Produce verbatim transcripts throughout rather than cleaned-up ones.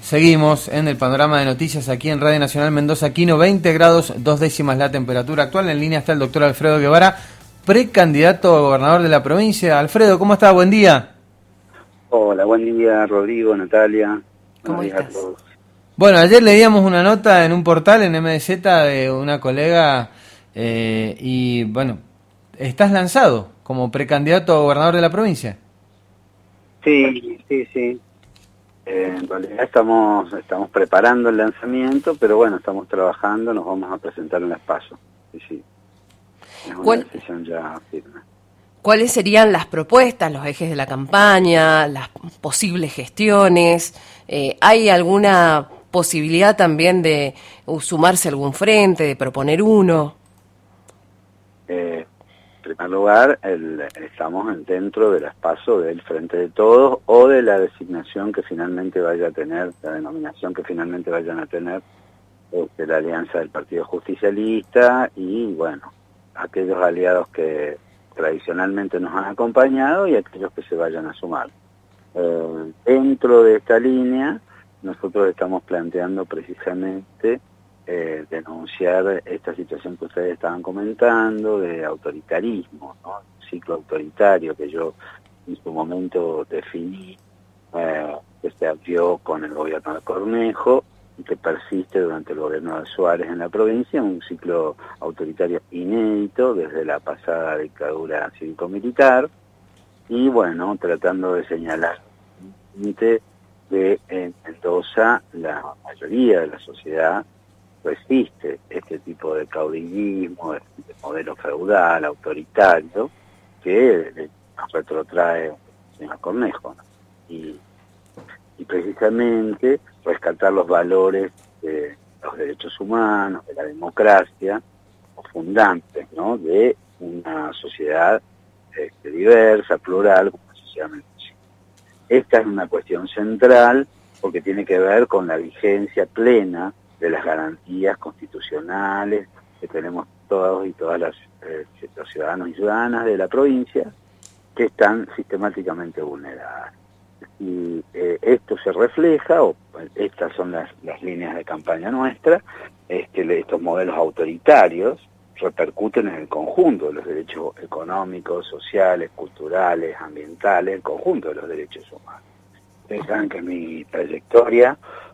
Seguimos en el panorama de noticias aquí en Radio Nacional Mendoza Quino, veinte grados, dos décimas la temperatura actual. En línea está el doctor Alfredo Guevara, precandidato a gobernador de la provincia. Alfredo, ¿cómo está? Buen día. Hola, buen día, Rodrigo, Natalia. ¿Cómo estás? Bueno, ayer leíamos una nota en un portal en M D Z de una colega eh, y, bueno, ¿estás lanzado como precandidato a gobernador de la provincia? Sí, sí, sí. Eh, en realidad estamos estamos preparando el lanzamiento, pero bueno, estamos trabajando, nos vamos a presentar en las PASO. Sí, sí. Es una ¿Cuál, decisión ya firme. ¿Cuáles serían las propuestas, los ejes de la campaña, las posibles gestiones? Eh, ¿Hay alguna posibilidad también de sumarse a algún frente, de proponer uno? Eh, en primer lugar, el, estamos dentro de las PASO del Frente de Todos o de la designación que finalmente vaya a tener, la denominación que finalmente vayan a tener de la alianza del Partido Justicialista y, bueno, aquellos aliados que tradicionalmente nos han acompañado y aquellos que se vayan a sumar. Eh, dentro de esta línea, nosotros estamos planteando precisamente eh, denunciar esta situación que ustedes estaban comentando de autoritarismo, ¿no? Un ciclo autoritario que yo en su momento definí, eh, que se abrió con el gobierno de Cornejo y que persiste durante el gobierno de Suárez en la provincia, un ciclo autoritario inédito desde la pasada dictadura cívico-militar, y bueno, tratando de señalar que en Mendoza la mayoría de la sociedad resiste este tipo de caudillismo, de, de modelo feudal, autoritario, que nos retrotrae el señor Cornejo, ¿no? Y, y precisamente rescatar los valores de los derechos humanos, de la democracia, los fundantes, ¿no?, de una sociedad este, diversa, plural, como la sociedad mendocina. Esta es una cuestión central porque tiene que ver con la vigencia plena de las garantías constitucionales que tenemos todos y todas las eh, los ciudadanos y ciudadanas de la provincia que están sistemáticamente vulneradas. Y eh, esto se refleja, o estas son las, las líneas de campaña nuestra, es que estos modelos autoritarios repercuten en el conjunto de los derechos económicos, sociales, culturales, ambientales, el conjunto de los derechos humanos. Ustedes saben que mi trayectoria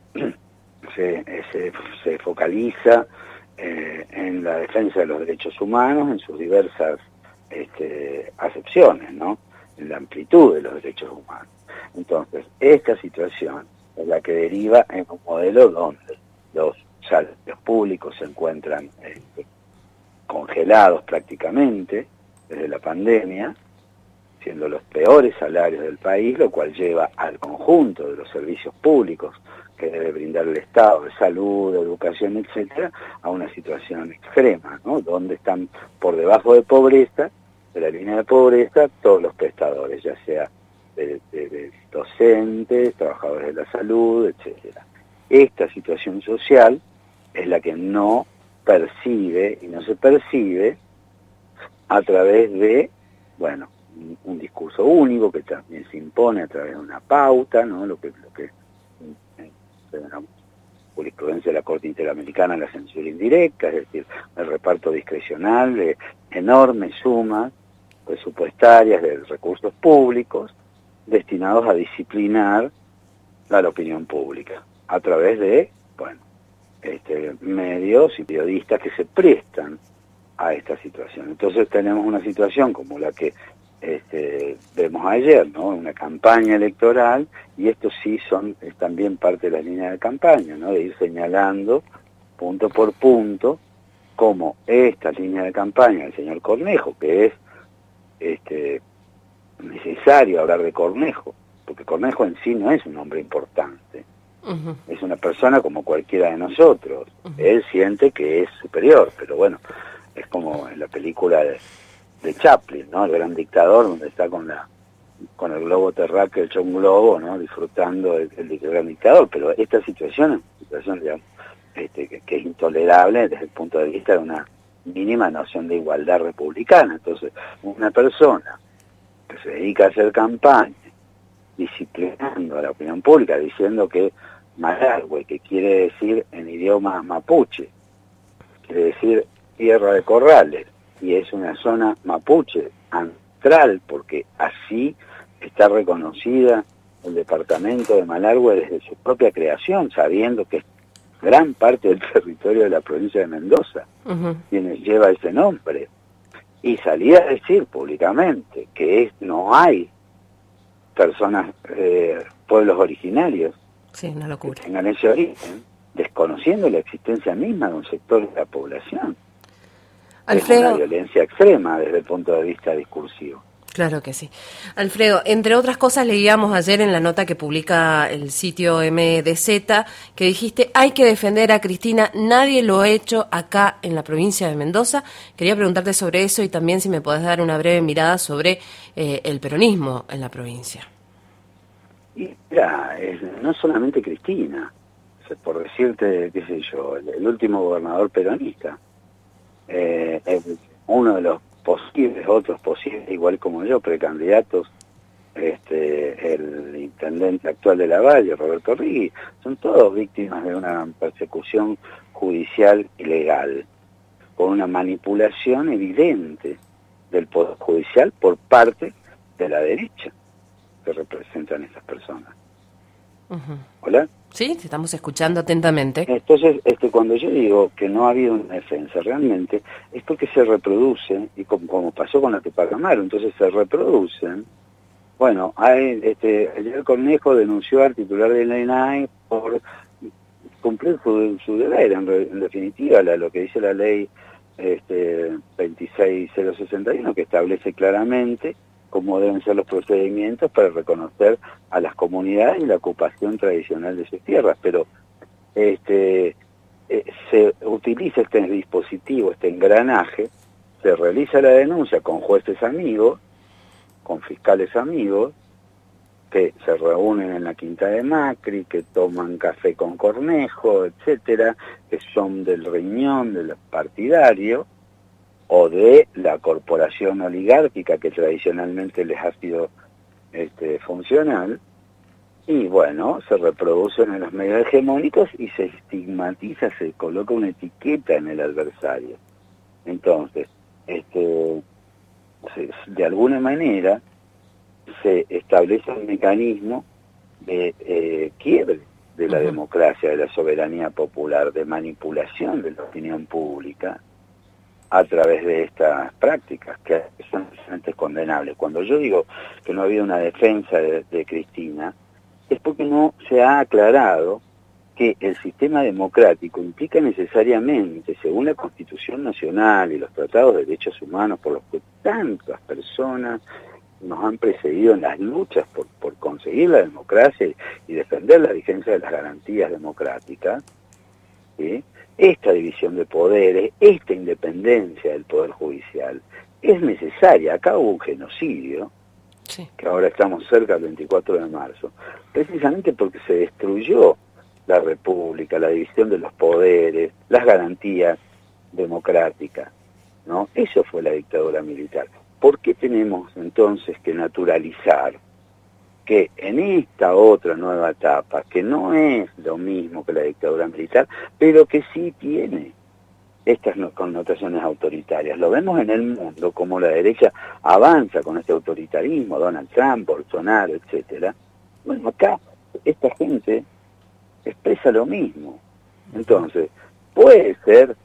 se, se, se focaliza eh, en la defensa de los derechos humanos en sus diversas este, acepciones, ¿no?, en la amplitud de los derechos humanos. Entonces, esta situación es la que deriva en un modelo donde los salarios públicos se encuentran eh, congelados prácticamente desde la pandemia, siendo los peores salarios del país, lo cual lleva al conjunto de los servicios públicos que debe brindar el Estado, de salud, de educación, etcétera, a una situación extrema, ¿no?, donde están por debajo de pobreza, de la línea de pobreza, todos los prestadores, ya sea de, de, de docentes, trabajadores de la salud, etcétera. Esta situación social es la que no percibe y no se percibe a través de, bueno, un, un discurso único que también se impone a través de una pauta, ¿no?, lo que lo que en la jurisprudencia de la Corte Interamericana, la censura indirecta, es decir, el reparto discrecional de enormes sumas presupuestarias de recursos públicos destinados a disciplinar a la opinión pública a través de, bueno, este, medios y periodistas que se prestan a esta situación. Entonces tenemos una situación como la que este, vemos ayer, ¿no?, una campaña electoral, y esto sí son es también parte de las líneas de campaña, ¿no?, de ir señalando punto por punto cómo esta línea de campaña del señor Cornejo, que es este, necesario hablar de Cornejo, porque Cornejo en sí no es un hombre importante, uh-huh. Es una persona como cualquiera de nosotros, uh-huh. Él siente que es superior, pero bueno, es como en la película de, de Chaplin, ¿no?, el gran dictador, donde está con la con el globo terráqueo hecho un globo, ¿no?, disfrutando del, del gran dictador, pero esta situación es una situación, digamos, este, que, que es intolerable desde el punto de vista de una mínima noción de igualdad republicana. Entonces, una persona que se dedica a hacer campaña, disciplinando a la opinión pública, diciendo que Malargüe, que quiere decir en idioma mapuche, quiere decir tierra de corrales, y es una zona mapuche ancestral, porque así está reconocida el departamento de Malargüe desde su propia creación, sabiendo que gran parte del territorio de la provincia de Mendoza uh-huh. tiene, lleva ese nombre. Y salí a decir públicamente que es, no hay personas, eh, pueblos originarios sí, una locura. que tengan ese origen, desconociendo la existencia misma de un sector de la población. Alfredo, es una violencia extrema desde el punto de vista discursivo. Claro que sí. Alfredo, entre otras cosas leíamos ayer en la nota que publica el sitio M D Z que dijiste hay que defender a Cristina, nadie lo ha hecho acá en la provincia de Mendoza. Quería preguntarte sobre eso y también si me podés dar una breve mirada sobre eh, el peronismo en la provincia. Y mira, es, no solamente Cristina, por decirte, qué sé yo, el, el último gobernador peronista, eh, es uno de los posibles, otros posibles, igual como yo, precandidatos, este, el intendente actual de Lavalle, Roberto Rigui, son todos víctimas de una persecución judicial ilegal, con una manipulación evidente del Poder Judicial por parte de la derecha que representan esas personas. Uh-huh. ¿Hola? Sí, te estamos escuchando atentamente. Entonces, este, cuando yo digo que no ha habido una defensa realmente, es porque se reproducen, y como, como pasó con la Tupac Amaru, entonces se reproducen. Bueno, hay, este, ayer Cornejo denunció al titular del I N A I por cumplir su, su deber, en, re, en definitiva, la, lo que dice la ley este, veintiséis mil sesenta y uno, que establece claramente cómo deben ser los procedimientos para reconocer a las comunidades y la ocupación tradicional de sus tierras, pero este eh, se utiliza este dispositivo, este engranaje, se realiza la denuncia con jueces amigos, con fiscales amigos, que se reúnen en la quinta de Macri, que toman café con Cornejo, etcétera, que son del riñón del partidario, o de la corporación oligárquica que tradicionalmente les ha sido este, funcional, y bueno, se reproducen en los medios hegemónicos y se estigmatiza, se coloca una etiqueta en el adversario. Entonces, este, se, de alguna manera se establece un mecanismo de eh, quiebre de la uh-huh. democracia, de la soberanía popular, de manipulación de la opinión pública, a través de estas prácticas que son realmente condenables. Cuando yo digo que no ha habido una defensa de, de Cristina, es porque no se ha aclarado que el sistema democrático implica necesariamente, según la Constitución Nacional y los tratados de derechos humanos por los que tantas personas nos han precedido en las luchas por, por conseguir la democracia y, y defender la vigencia de las garantías democráticas, ¿sí? Esta división de poderes, esta independencia del Poder Judicial es necesaria. Acá hubo un genocidio, sí. que ahora estamos cerca del veinticuatro de marzo, precisamente porque se destruyó la República, la división de los poderes, las garantías democráticas, ¿no? Eso fue la dictadura militar. ¿Por qué tenemos entonces que naturalizar que en esta otra nueva etapa, que no es lo mismo que la dictadura militar, pero que sí tiene estas connotaciones autoritarias? Lo vemos en el mundo, como la derecha avanza con este autoritarismo, Donald Trump, Bolsonaro, etcétera. Bueno, acá esta gente expresa lo mismo. Entonces, puede ser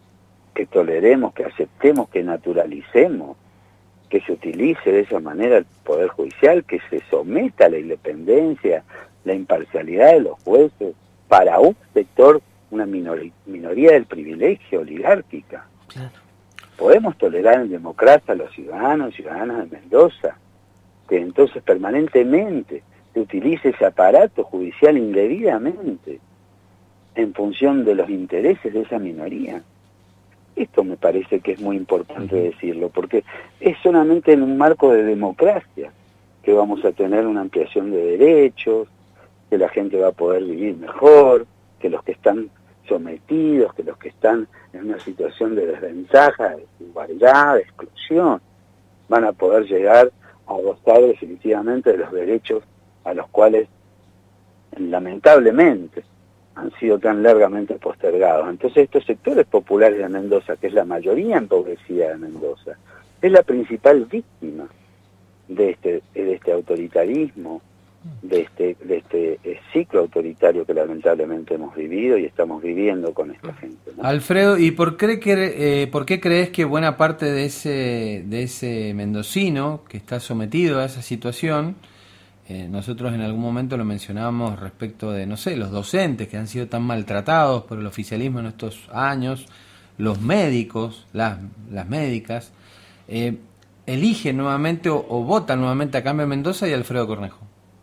que toleremos, que aceptemos, que naturalicemos que se utilice de esa manera el Poder Judicial, que se someta a la independencia, la imparcialidad de los jueces, para un sector, una minori- minoría del privilegio oligárquica. Claro. Podemos tolerar en democracia a los ciudadanos y ciudadanas de Mendoza, que entonces permanentemente se utilice ese aparato judicial indebidamente en función de los intereses de esa minoría. Esto me parece que es muy importante decirlo, porque es solamente en un marco de democracia que vamos a tener una ampliación de derechos, que la gente va a poder vivir mejor, que los que están sometidos, que los que están en una situación de desventaja, de desigualdad, de exclusión, van a poder llegar a gozar definitivamente de los derechos a los cuales lamentablemente han sido tan largamente postergados. Entonces estos sectores populares de Mendoza, que es la mayoría empobrecida de Mendoza, es la principal víctima de este, de este autoritarismo, de este, de este eh, ciclo autoritario que lamentablemente hemos vivido y estamos viviendo con esta gente, ¿no? Alfredo, ¿y por qué, eh, por qué crees que buena parte de ese, de ese mendocino que está sometido a esa situación, eh, nosotros en algún momento lo mencionábamos respecto de, no sé, los docentes que han sido tan maltratados por el oficialismo en estos años, los médicos, las, las médicas, eh, eligen nuevamente o, o votan nuevamente a Cambio Mendoza y a Alfredo Cornejo?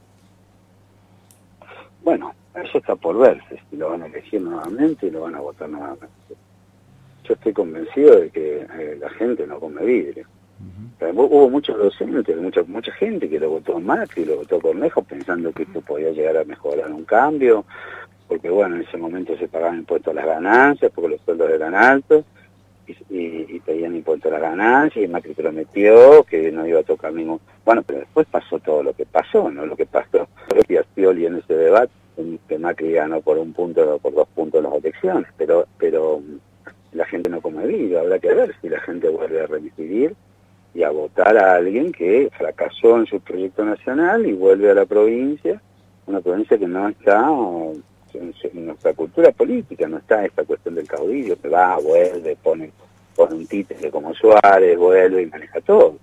Bueno, eso está por verse, si lo van a elegir nuevamente y lo van a votar nuevamente. Yo estoy convencido de que eh, la gente no come vidrio. Uh-huh. Hubo muchos docentes, mucha mucha gente que lo votó Macri, lo votó Cornejo, pensando que esto podía llegar a mejorar un cambio, porque bueno, en ese momento se pagaban impuestos a las ganancias, porque los sueldos eran altos, y, y, y pedían impuestos a las ganancias, y Macri prometió que no iba a tocar ningún... Bueno, pero después pasó todo lo que pasó, ¿no? Lo que pasó, creo que Scioli en ese debate, que Macri ganó por un punto o por dos puntos en las elecciones, pero pero la gente no come vidrio. Habrá que ver si la gente vuelve a reincidir y a votar a alguien que fracasó en su proyecto nacional y vuelve a la provincia, una provincia que no está en, en nuestra cultura política, no está esta cuestión del caudillo, que va, vuelve, pone, pone un títere como Suárez, vuelve y maneja todo.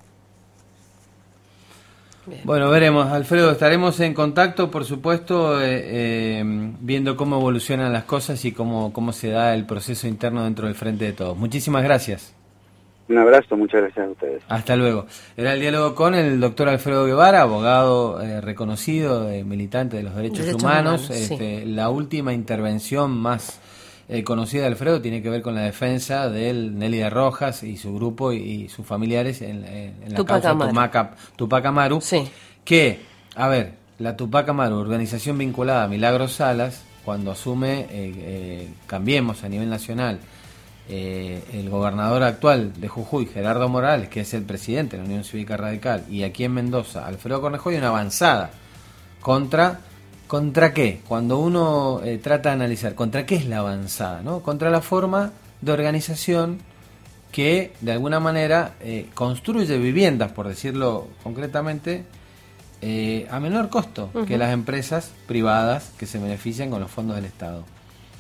Bueno, veremos, Alfredo, estaremos en contacto, por supuesto, eh, eh, viendo cómo evolucionan las cosas y cómo, cómo se da el proceso interno dentro del Frente de Todos. Muchísimas gracias. Un abrazo, muchas gracias a ustedes. Hasta luego. Era el diálogo con el doctor Alfredo Guevara, abogado eh, reconocido, eh, militante de los derechos, derechos humanos. humanos este, sí. La última intervención más eh, conocida de Alfredo tiene que ver con la defensa de Nélida Rojas y su grupo y, y sus familiares en, en la Tupac causa Amaru. Tupac, Tupac Amaru. Sí. Que, a ver, la Tupac Amaru, organización vinculada a Milagros Salas, cuando asume eh, eh, Cambiemos a nivel nacional, eh, el gobernador actual de Jujuy, Gerardo Morales, que es el presidente de la Unión Cívica Radical, y aquí en Mendoza, Alfredo Cornejo, hay una avanzada contra... ¿Contra qué? Cuando uno eh, trata de analizar, ¿contra qué es la avanzada? ¿No? Contra la forma de organización que, de alguna manera, eh, construye viviendas, por decirlo concretamente, eh, a menor costo uh-huh. que las empresas privadas que se benefician con los fondos del Estado.